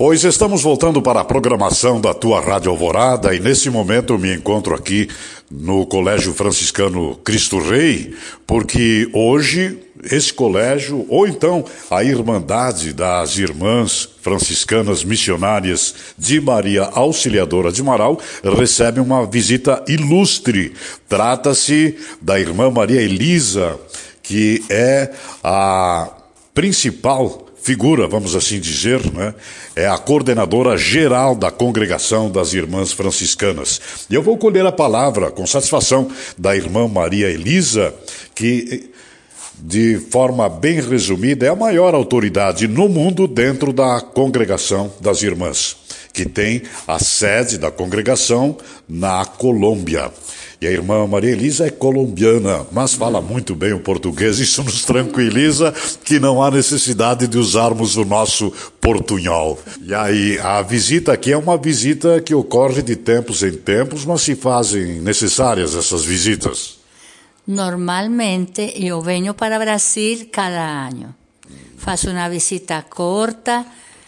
Pois estamos voltando para a programação da tua Rádio Alvorada e nesse momento eu me encontro aqui no Colégio Franciscano Cristo Rei, porque hoje esse colégio, ou então a Irmandade das Irmãs Franciscanas Missionárias de Maria Auxiliadora de Marau, recebe uma visita ilustre. Trata-se da irmã Maria Elisa, que é a principal figura, vamos assim dizer, né? É a coordenadora geral da Congregação das Irmãs Franciscanas. E eu vou colher a palavra, com satisfação, da irmã Maria Elisa, que, de forma bem resumida, é a maior autoridade no mundo dentro da Congregação das Irmãs, que tem a sede da congregação na Colômbia. E a irmã Maria Elisa é colombiana, mas fala muito bem o português. Isso nos tranquiliza que não há necessidade de usarmos o nosso portunhol. E aí, a visita aqui é uma visita que ocorre de tempos em tempos, mas se fazem necessárias essas visitas? Normalmente eu venho para Brasil cada ano. Faço uma visita corta,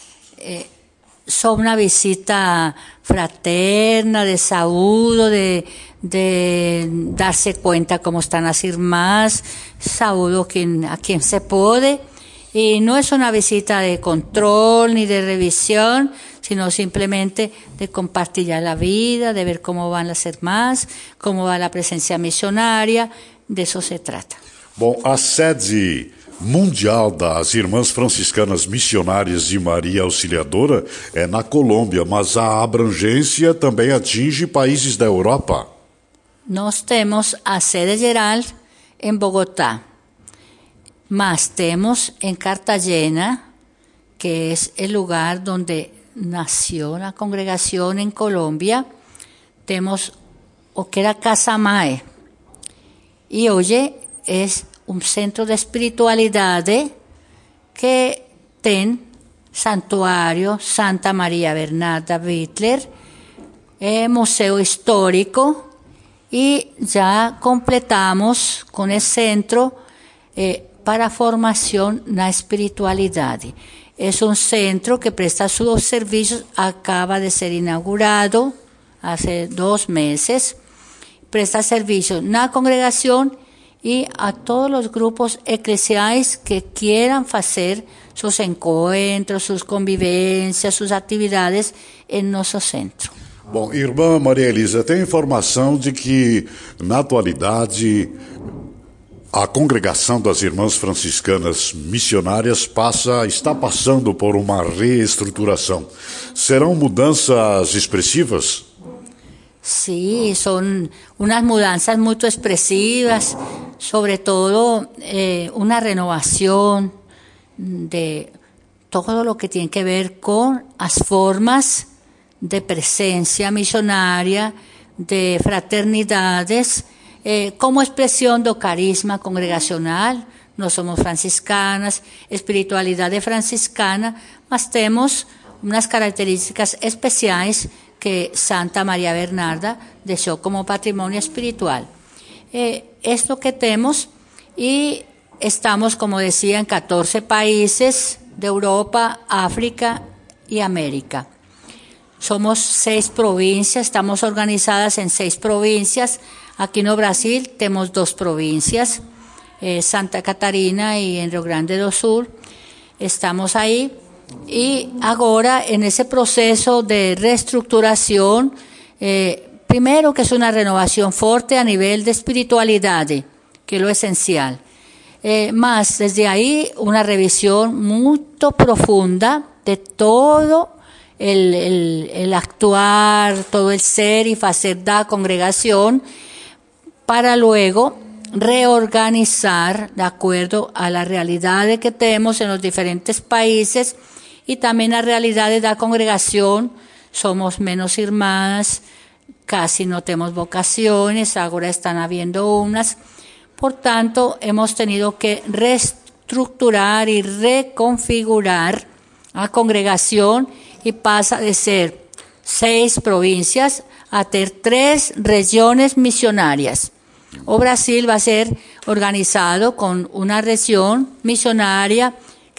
só uma visita fraterna, de saúdo, de darse cuenta cómo están las irmãs, saludo a quien se puede, y no es una visita de control ni de revisión, sino simplemente de compartir la vida, de ver cómo van las irmãs, cómo va la presencia misionaria, de eso se trata. Bom, a sede mundial das Irmãs Franciscanas Missionárias de Maria Auxiliadora é na Colômbia, mas a abrangência também atinge países da Europa. Nós temos a sede geral em Bogotá, mas temos em Cartagena, que é o lugar onde nasceu a congregação em Colômbia, temos o que era Casa Mae, e hoje é um centro de espiritualidade que tem santuário Santa Maria Bernarda Bittler, museu histórico, e já completamos com esse centro para a formação na espiritualidade. É um centro que presta seus serviços, acaba de ser inaugurado há 2 meses, presta serviço na congregação e a todos os grupos eclesiais que quieran fazer seus encontros, suas convivências, suas atividades em nosso centro. Bom, irmã Maria Elisa, tem informação de que, na atualidade, a Congregação das Irmãs Franciscanas Missionárias está passando por uma reestruturação. Serão mudanças expressivas? Sí, son unas mudanzas muy expresivas, sobre todo una renovación de todo lo que tiene que ver con las formas de presencia misionaria, de fraternidades, como expresión do carisma congregacional. No somos franciscanas, espiritualidad franciscana, mas temos unas características especiales que Santa María Bernarda dejó como patrimonio espiritual. Es lo que tenemos y estamos, como decía, en 14 países de Europa, África y América. Somos 6 provincias, estamos organizadas en 6 provincias. Aquí no Brasil tenemos 2 provincias, Santa Catarina y en Rio Grande do Sul. Estamos ahí. Y ahora en ese proceso de reestructuración, primero que es una renovación fuerte a nivel de espiritualidad, que es lo esencial. Más desde ahí una revisión muy profunda de todo el actuar, todo el ser y hacer da congregación, para luego reorganizar de acuerdo a la realidad que tenemos en los diferentes países y también la realidad de la congregación. Somos menos irmãs, casi no tenemos vocaciones, ahora están habiendo unas. Por tanto, hemos tenido que reestructurar y reconfigurar la congregación y pasa de ser 6 provincias a tener 3 regiones misionarias. O Brasil va a ser organizado con una región misionaria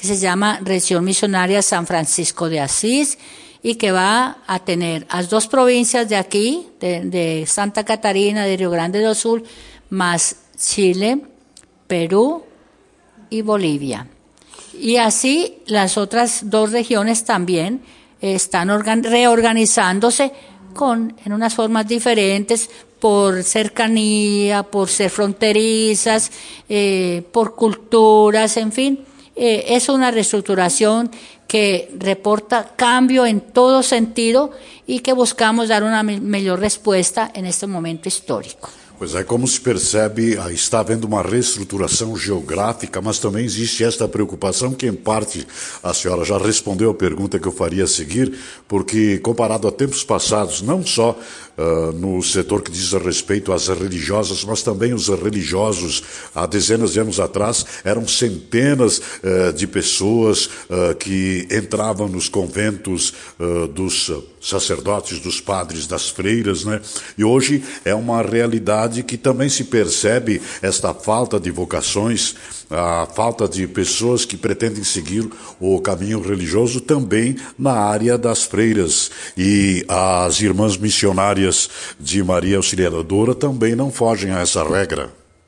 que se llama Región Misionaria San Francisco de Asís, y que va a tener las dos provincias de aquí, de Santa Catarina, de Río Grande do Sul, más Chile, Perú y Bolivia. Y así las otras dos regiones también están reorganizándose en unas formas diferentes, por cercanía, por ser fronterizas, por culturas, en fin. Es una reestructuración que reporta cambio en todo sentido y que buscamos dar una mejor respuesta en este momento histórico. Pois é, como se percebe, está havendo uma reestruturação geográfica, mas também existe esta preocupação que, em parte, a senhora já respondeu a pergunta que eu faria a seguir, porque, comparado a tempos passados, não só no setor que diz respeito às religiosas, mas também os religiosos, há dezenas de anos atrás, eram centenas de pessoas que entravam nos conventos dos sacerdotes, dos padres, das freiras, né? E hoje é uma realidade que também se percebe esta falta de vocações, a falta de pessoas que pretendem seguir o caminho religioso também na área das freiras. E as irmãs missionárias de Maria Auxiliadora também não fogem a essa regra.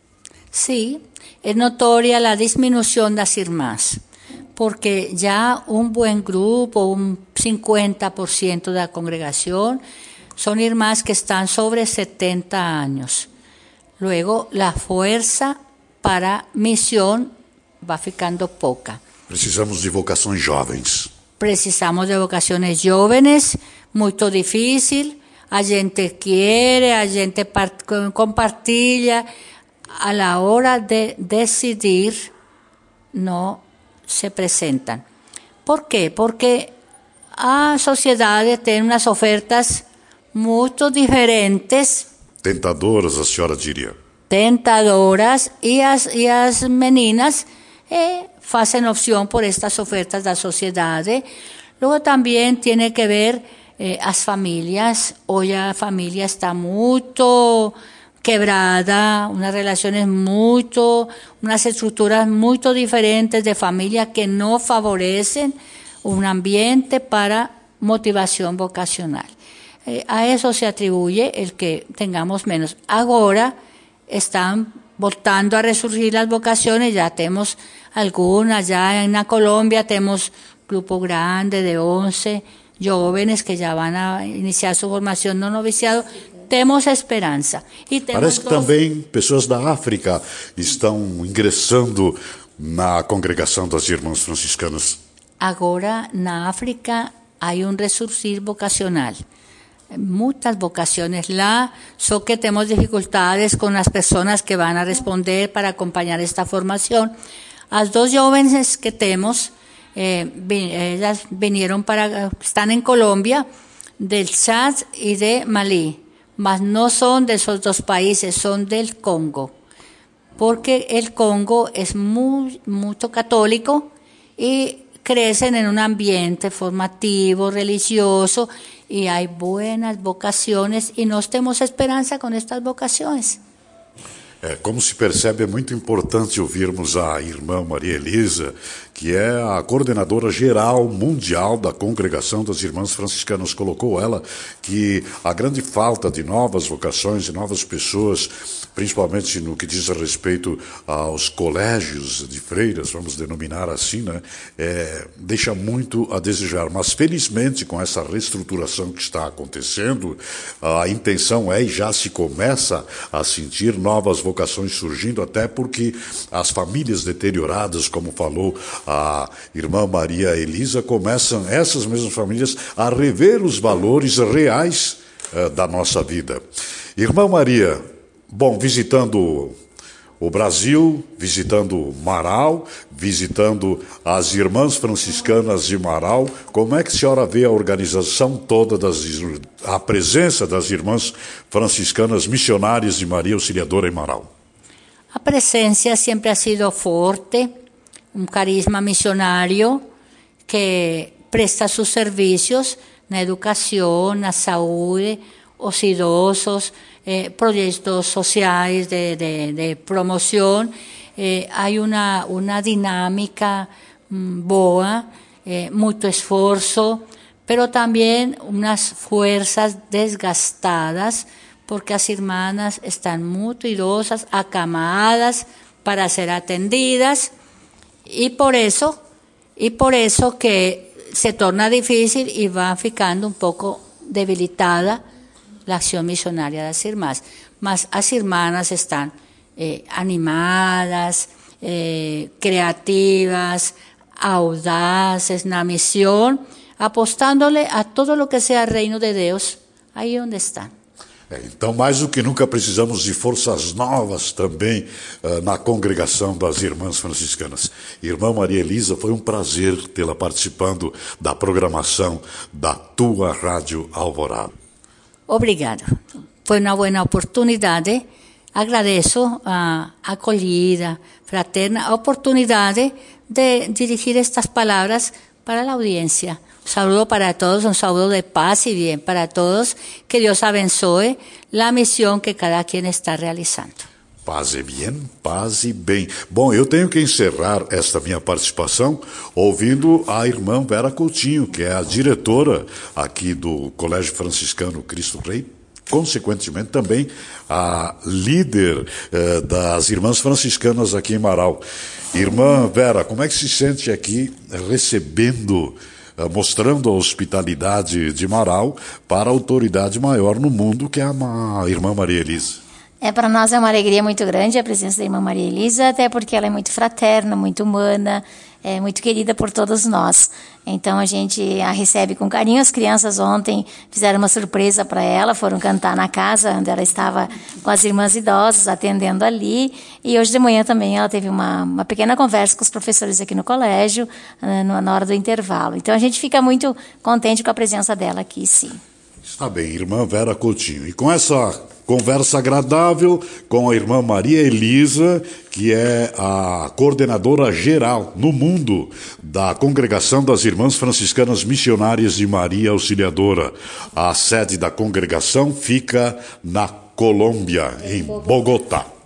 Sí, es notoria la disminución de las irmãs, porque ya un buen grupo, un 50% de la congregación, son irmãs que están sobre 70 años. Luego, la fuerza para misión va ficando poca. Precisamos de vocações jovens. Precisamos de vocaciones jóvenes, muy difícil. A gente quiere, a gente compartilha. A la hora de decidir, no se presentan. ¿Por qué? Porque a sociedade tem umas ofertas muito diferentes. Tentadoras, a senhora diria. Tentadoras, y as meninas hacen opción por estas ofertas da sociedade. Luego también tiene que ver as familias. Hoy a familia está muito quebrada, unas relaciones unas estructuras muy diferentes de familia que no favorecen un ambiente para motivación vocacional. A eso se atribuye el que tengamos menos. Ahora están voltando a resurgir las vocaciones, ya tenemos algunas, ya en la Colombia tenemos grupo grande de 11 jóvenes que ya van a iniciar su formación no noviciado. Temos esperança. E temos Parece que também pessoas da África estão ingressando na congregação das Irmãs Franciscanas. Agora, na África, há resurgir vocacional. Muitas vocaciones lá, só que temos dificuldades com as pessoas que vão a responder para acompanhar esta formação. As dos jovens que temos, ellas están en Colombia, del Chad y de Malí. Mas no son de esos dos países, son del Congo, porque el Congo es mucho católico y crecen en un ambiente formativo, religioso, y hay buenas vocaciones y nós temos esperança com estas vocações. Como se percebe, é muito importante ouvirmos a irmã Maria Elisa, que é a coordenadora geral mundial da Congregação das Irmãs Franciscanas. Colocou ela que a grande falta de novas vocações, de novas pessoas, principalmente no que diz a respeito aos colégios de freiras, vamos denominar assim, né, deixa muito a desejar. Mas, felizmente, com essa reestruturação que está acontecendo, a intenção e já se começa a sentir novas vocações surgindo, até porque as famílias deterioradas, como falou a irmã Maria Elisa, começam, essas mesmas famílias, a rever os valores reais da nossa vida. Irmã Maria, bom, visitando o Brasil, visitando Marau, visitando as Irmãs Franciscanas de Marau, como é que a senhora vê a organização toda, a presença das Irmãs Franciscanas Missionárias de Maria Auxiliadora em Marau? A presencia siempre ha sido fuerte, un carisma misionario que presta sus servicios na educación, na saúde, os idosos, proyectos sociales de promoción. Hay una dinámica boa, muito esforço, pero também umas fuerzas desgastadas, porque as irmãs estão muito idosas, acamadas para ser atendidas, e por isso que se torna difícil e vai ficando pouco debilitada a ação missionária das irmãs. Mas as irmãs estão animadas, criativas, audazes na missão, apostándole a todo lo que sea reino de Deus, aí onde estão. Então, mais do que nunca, precisamos de forças novas também na congregação das Irmãs Franciscanas. Irmã Maria Elisa, foi um prazer tê-la participando da programação da tua Rádio Alvorada. Obrigado. Foi uma boa oportunidade. Agradeço a acolhida fraterna, a oportunidade de dirigir estas palavras para a audiência. Un saludo para todos, un saludo de paz y bien para todos. Que Dios abençoe la misión que cada quien está realizando. Paz e bem. Bom, eu tenho que encerrar esta minha participação ouvindo a irmã Vera Coutinho, que é a diretora aqui do Colégio Franciscano Cristo Rei, consequentemente também a líder das Irmãs Franciscanas aqui em Marau. Irmã Vera, como é que se sente aqui recebendo, mostrando a hospitalidade de Marau para a autoridade maior no mundo, que é a Irmã Maria Elisa? Para nós é uma alegria muito grande a presença da Irmã Maria Elisa, até porque ela é muito fraterna, muito humana, é muito querida por todos nós. Então a gente a recebe com carinho. As crianças ontem fizeram uma surpresa para ela, foram cantar na casa onde ela estava com as irmãs idosas, atendendo ali. E hoje de manhã também ela teve uma pequena conversa com os professores aqui no colégio, na hora do intervalo. Então a gente fica muito contente com a presença dela aqui, sim. Está bem, Irmã Vera Coutinho. E com essa conversa agradável com a Irmã Maria Elisa, que é a coordenadora geral no mundo da Congregação das Irmãs Franciscanas Missionárias de Maria Auxiliadora. A sede da congregação fica na Colômbia, em Bogotá.